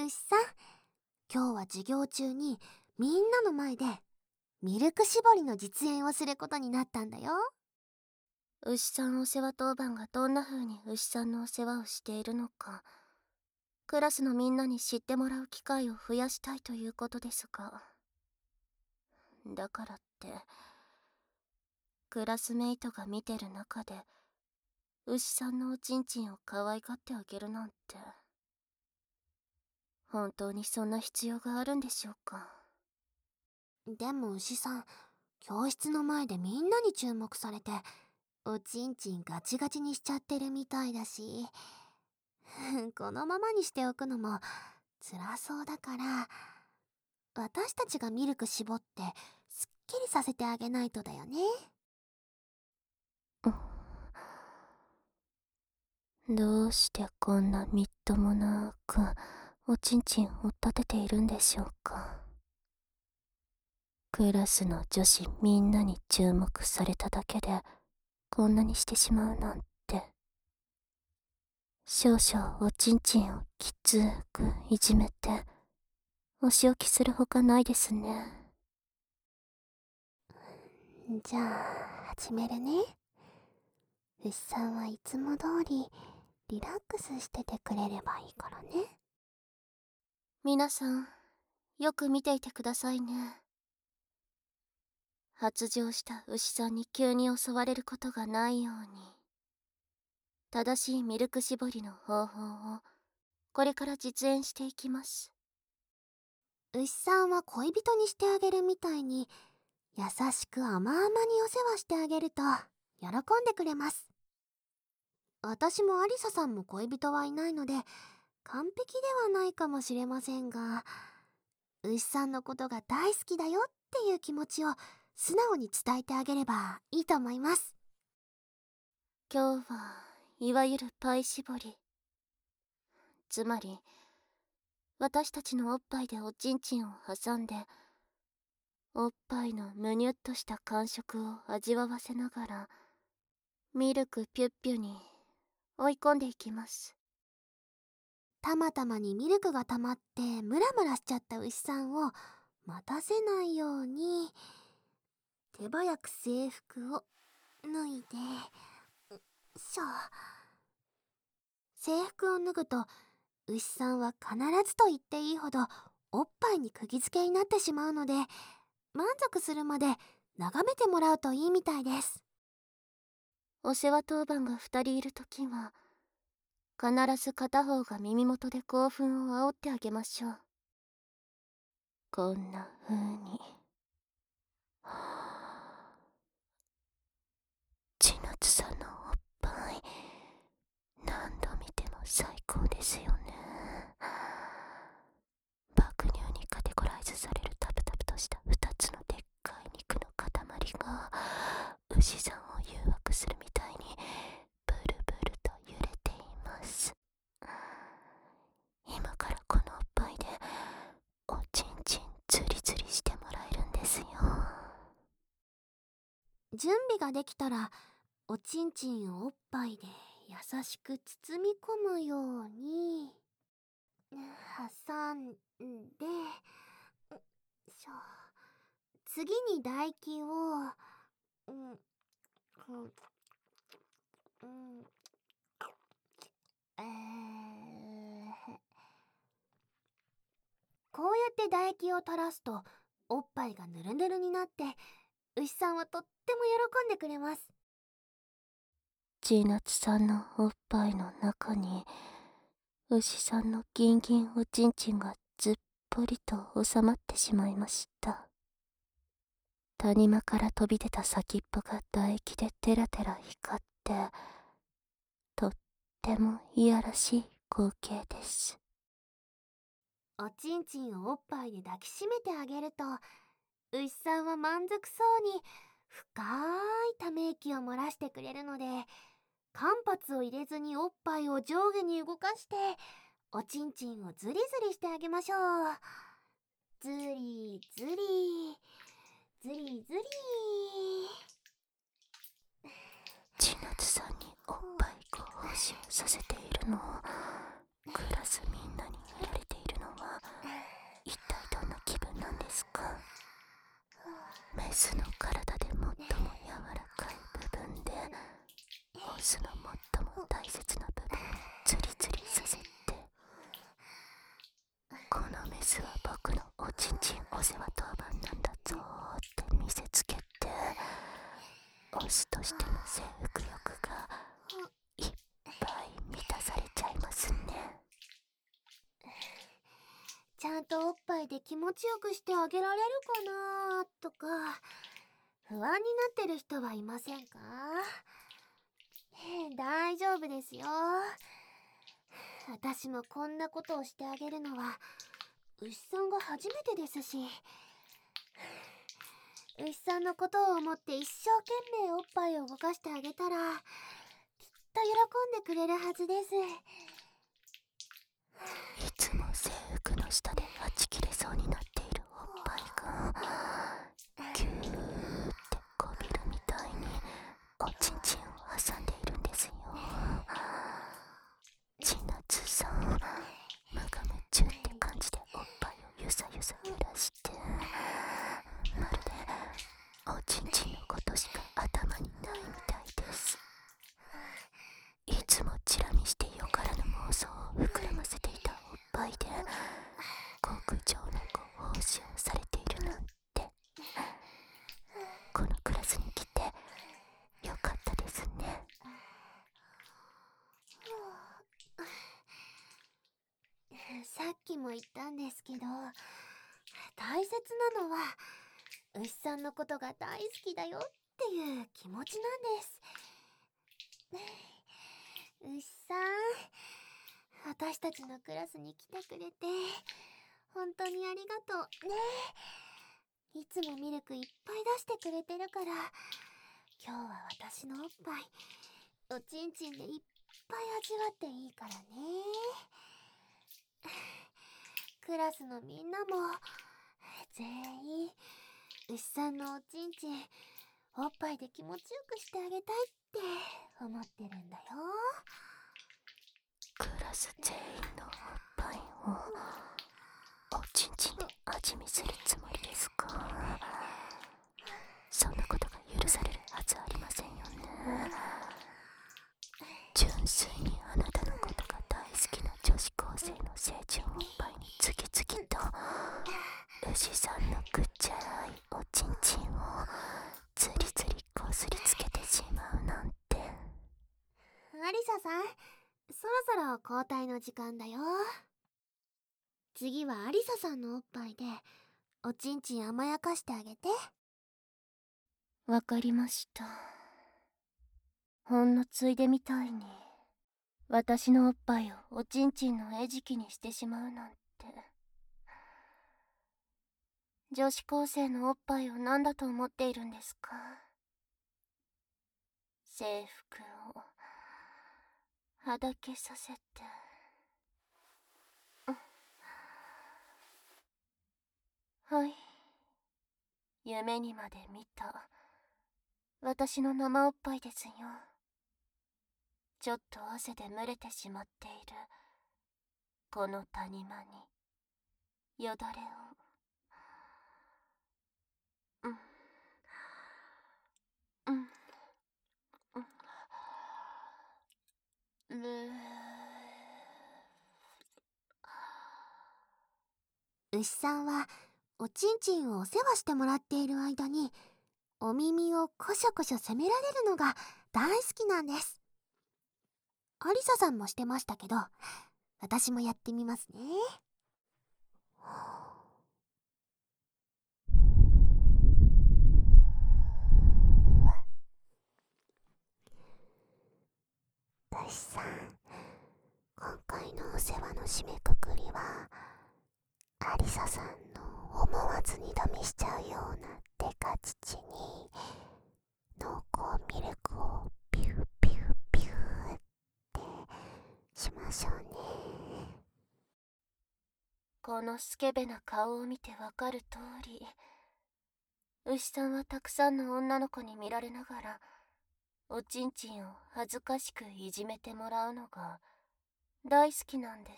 牛さん、今日は授業中にみんなの前でミルク絞りの実演をすることになったんだよ。 牛さんお世話当番がどんな風に牛さんのお世話をしているのか、クラスのみんなに知ってもらう機会を増やしたいということですが、だからってクラスメイトが見てる中で牛さんのおちんちんを可愛がってあげるなんて、本当にそんな必要があるんでしょうか。 でも牛さん、教室の前でみんなに注目されておちんちんガチガチにしちゃってるみたいだしこのままにしておくのも辛そうだから、私たちがミルク絞ってすっきりさせてあげないとだよね。 どうしてこんなみっともなくおちんちんを立てているんでしょうか。クラスの女子みんなに注目されただけでこんなにしてしまうなんて。少々おちんちんをきつくいじめてお仕置きするほかないですね。 じゃあ始めるね。牛さんはいつも通りリラックスしててくれればいいからね。 皆さん、よく見ていてくださいね。発情した牛さんに急に襲われることがないように、正しいミルク絞りの方法をこれから実演していきます。 牛さんは恋人にしてあげるみたいに優しく甘々にお世話してあげると喜んでくれます。私もアリサさんも恋人はいないので完璧ではないかもしれませんが、牛さんのことが大好きだよっていう気持ちを素直に伝えてあげればいいと思います。 今日はいわゆるパイ絞り、つまり私たちのおっぱいでおちんちんを挟んでおっぱいのむにゅっとした感触を味わわせながらミルクピュッピュに追い込んでいきます。 たまたまにミルクが溜まってムラムラしちゃった牛さんを待たせないように手早く制服を脱いで、しょ。制服を脱ぐと牛さんは必ずと言っていいほどおっぱいに釘付けになってしまうので、満足するまで眺めてもらうといいみたいです。 お世話当番が2人いるときは必ず片方が耳元で興奮を煽ってあげましょう。こんな風に千夏さんのおっぱい何度見ても最高ですよね。爆乳にカテゴライズされるタプタプとした2つのでっかい肉の塊が牛さんを誘惑するみたいにブルブルと揺れています。今からこのおっぱいでおちんちんズリズリしてもらえるんですよ。 準備ができたらおちんちんをおっぱいで優しく包み込むように挟んで、しょ。次に唾液を、うん、うん、うん、こうやって唾液を垂らすとおっぱいがヌルヌルになって牛さんはとっても喜んでくれます。 千夏さんのおっぱいの中に牛さんのギンギンおちんちんがずっぽりと収まってしまいました。谷間から飛び出た先っぽが唾液でテラテラ光ってとってもいやらしい光景です。 おちんちんをおっぱいで抱きしめてあげると牛さんは満足そうに深いため息を漏らしてくれるので、間髪を入れずにおっぱいを上下に動かしておちんちんをズリズリしてあげましょう。ズリズリズリズリ。 千夏さんにおっぱいご奉仕をさせているのをクラスみんなに見られているのはスの体で最も柔らかい部分でオスの最も大切な部分をズリズリさせて、このメスは僕のおちんちんお世話当番なんだぞーって見せつけて、オスとしての征服欲がいっぱい満たされちゃいますね。 ちゃんとおっぱいで気持ちよくしてあげられるかなとか不安になってる人はいませんか？大丈夫ですよ。私もこんなことをしてあげるのは牛さんが初めてですし、牛さんのことを思って一生懸命おっぱいを動かしてあげたらきっと喜んでくれるはずです。 いつも制服の下ではち切れそうになっているおっぱいがギューってこびるみたいにおちんちんを挟んでいるんですよ。千夏さん、無我夢中って感じでおっぱいをゆさゆさ揺らして、まるでおちんちんのことしか頭にないみたいです。いつもチラ見してよからぬ妄想を膨らませていたおっぱいで極上のご奉仕をされているなんて、このクラスに来てよかったですね。 さっきも言ったんですけど、大切なのは牛さんのことが大好きだよっていう気持ちなんです。牛さん、私たちのクラスに来てくれて本当にありがとうね。いつもミルクいっぱい出してくれてるから、今日は私のおっぱいおちんちんでいっぱい味わっていいからね。クラスのみんなも全員牛さんのおちんちんおっぱいで気持ちよくしてあげたいって思ってるんだよ。 クラス全員のおっぱいをおちんちんで味見するつもりですか？そんなことが許されるはずありませんよね。純粋にあなたのことが大好きな女子高生の成長おっぱいに次々と牛さんのぐっちゃらいおちんちんをズリズリこすりつけてしまうなんて。 アリサさん、そろそろ交代の時間だよ。次はアリサさんのおっぱいでおちんちん甘やかしてあげて。 わかりました。ほんのついでみたいに私のおっぱいをおちんちんの餌食にしてしまうなんて。女子高生のおっぱいを何だと思っているんですか？制服をはだけさせて、はい、夢にまで見た私の生おっぱいですよ。ちょっと汗で蒸れてしまっているこの谷間によだれを、うん、 牛さんはおちんちんをお世話してもらっている間にお耳をコショコショ責められるのが大好きなんです。アリサさんもしてましたけど、私もやってみますね。牛さん、今回のお世話の締めくくりはアリサさんの思わず二度見しちゃうようなデカ乳に濃厚ミルクをピューピューピューってしましょうね。 このスケベな顔を見てわかる通り、牛さんはたくさんの女の子に見られながらおちんちんを恥ずかしくいじめてもらうのが大好きなんです。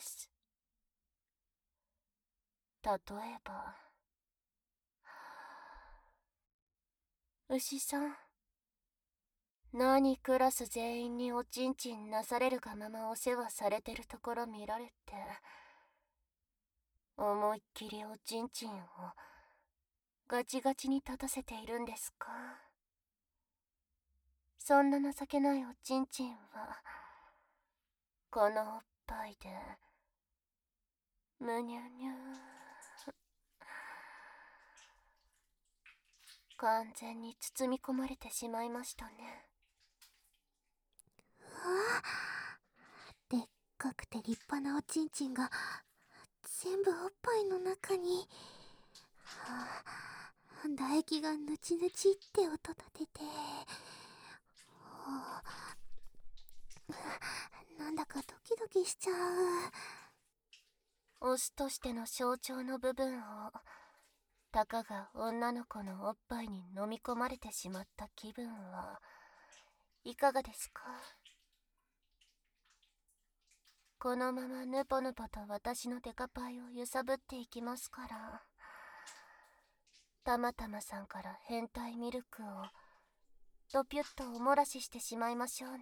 例えば牛さん、何クラス全員におちんちんなされるがままお世話されてるところ見られて、思いっきりおちんちんをガチガチに立たせているんですか？そんな情けないおちんちんは、このおっぱいで、むにゅにゅ完全に包み込まれてしまいましたね。 でっかくて立派なおちんちんが全部おっぱいの中に。唾液がぬちぬちって音立てて、なんだかドキドキしちゃオスとしての象徴の部分を、たかが女の子のおっぱいに飲み込まれてしまった気分はいかがですか？このままぬぽぬぽと私のデカパイを揺さぶっていきますから、たまたまさんから変態ミルクをドピュッとお漏らししてしまいましょうね。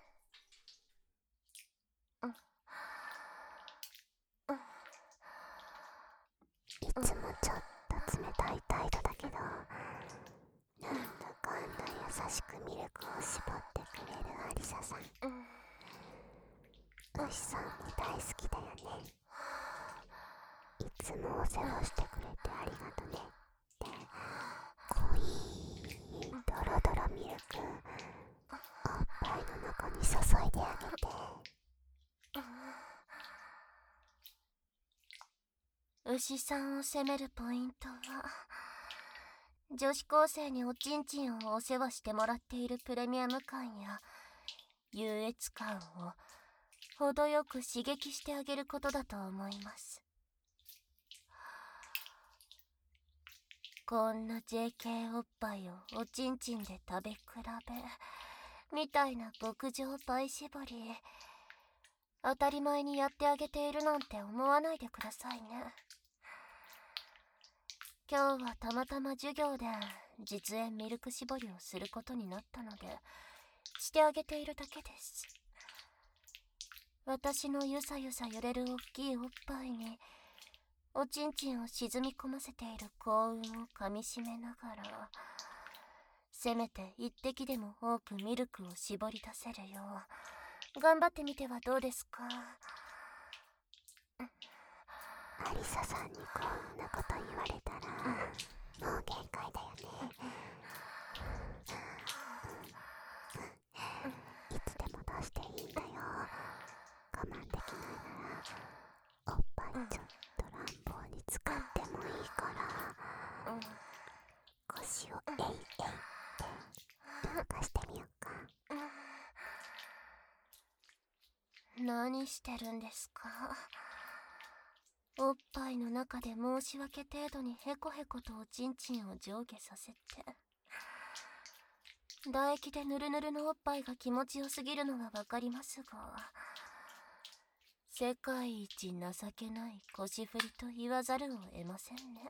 いつもちょっと冷たい態度だけど、なんだかんだ優しくミルクを絞ってくれるアリサさん。牛さんも大好きだよね。いつもお世話してくれてありがとねって濃いドロドロミルクおっぱいの中に注いであげて。 牛さんを責めるポイントは、女子高生におちんちんをお世話してもらっているプレミアム感や優越感を程よく刺激してあげることだと思います。こんな JK おっぱいをおちんちんで食べ比べみたいな極上パイ絞り、当たり前にやってあげているなんて思わないでくださいね。今日はたまたま授業で実演ミルク絞りをすることになったので、してあげているだけです。私のゆさゆさ揺れる大きいおっぱいにおちんちんを沈み込ませている幸運をかみしめながら、せめて一滴でも多くミルクを絞り出せるよう頑張ってみてはどうですか？ アリサさんにこんなこと言われたら、もう限界だよね。いつでも出していいんだよ。我慢できないならおっぱいちょっと乱暴に使ってもいいから、腰をえいえいって動かしてみようか。 何してるんですか？おっぱいの中で申し訳程度にヘコヘコとおちんちんを上下させて、唾液でヌルヌルのおっぱいが気持ちよすぎるのはわかりますが、世界一情けない腰振りと言わざるを得ませんね。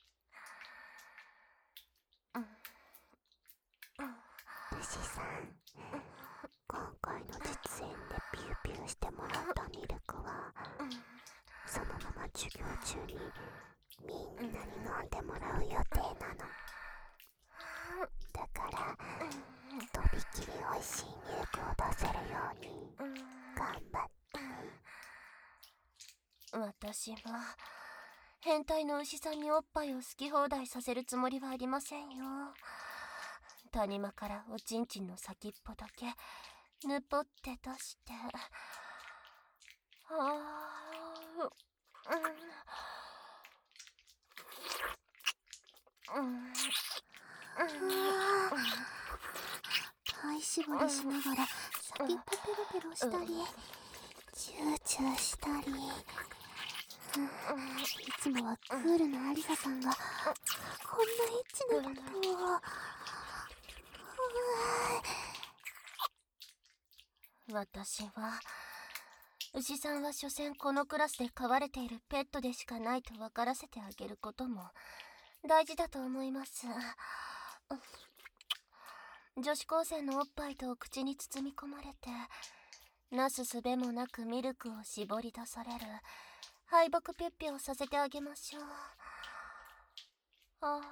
牛さん、今回の実演でピューピューしてもらったミルクは、そのまま授業中にみんなに飲んでもらう予定なの。だからとびきりおいしいミルクを出せるように頑張ってね。 私は変態の牛さんにおっぱいを好き放題させるつもりはありませんよ。谷間からおちんちんの先っぽだけぬぽって出して、 パイ絞りしながら先っぽペロペロしたりチューチューしたり、いつもはクールなアリサさんがこんなエッチなことを。 私は牛さんは所詮このクラスで飼われているペットでしかないと分からせてあげることも大事だと思います。 女子高生のおっぱいと口に包み込まれて、なすすべもなくミルクを絞り出される敗北ピュッピュをさせてあげましょう。あ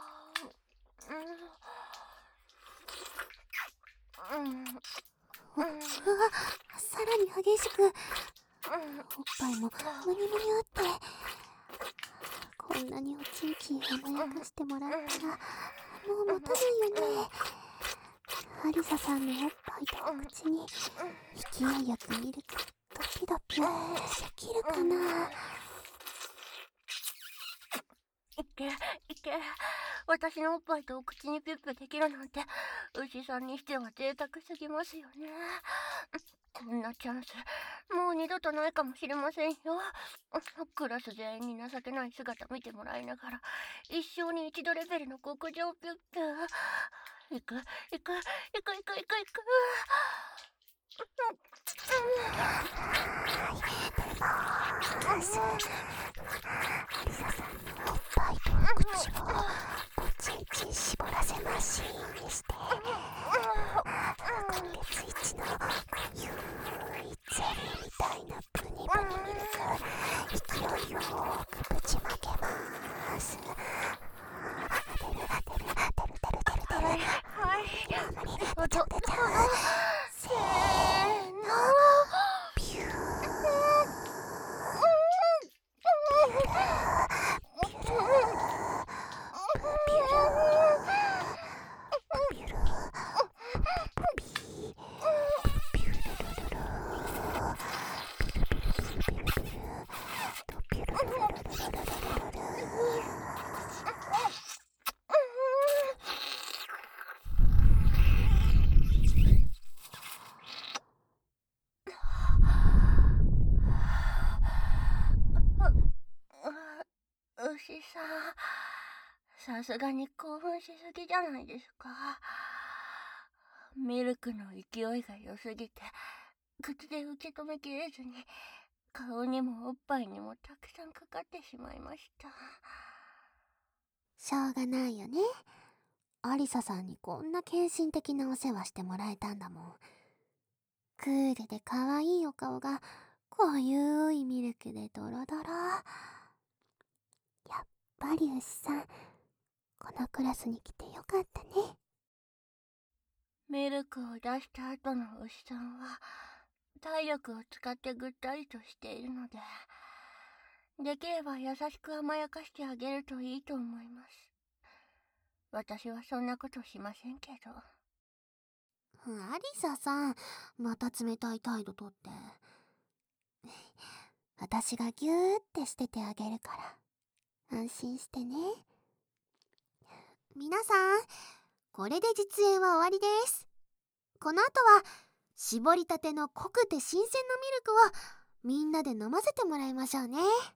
うわ、さらに激しく、おっぱいもムニムニ打って、こんなにおちんちん甘やかしてもらったらもう持たないよね。アリサさんのおっぱいとお口に勢いよくミルクドピドピできるかな。 いけ、私のおっぱいとお口にピュッピュできるなんて、牛さんにしては贅沢すぎますよね。こんなチャンス、もう二度とないかもしれませんよ。クラス全員に情けない姿見てもらいながら、一生に一度レベルの極上ピュッピュ。行く。 アリサさんのおっぱいとお口をおちんちん絞らせマシーンにして、今月一のゆるいゼリーみたいなブニブニミルク、勢いよくぶちまけます。出る。 はい。 出ちゃう。せーの、ピュー。 牛さん、さすがに興奮しすぎじゃないですか。ミルクの勢いが良すぎて、口で受け止めきれずに、顔にもおっぱいにもたくさんかかってしまいました。 しょうがないよね。アリサさんにこんな献身的なお世話してもらえたんだもん。クールで可愛いお顔が濃ゆいミルクでドロドロ。やっぱり牛さん、このクラスに来てよかったね。 ミルクを出した後の牛さんは体力を使ってぐったりとしているので、できれば優しく甘やかしてあげるといいと思います。私はそんなことしませんけど。 アリサさん、また冷たい態度とって。私がギューってしててあげるから安心してね。皆さん、これで実演は終わりです。この後は絞りたての濃くて新鮮なミルクをみんなで飲ませてもらいましょうね。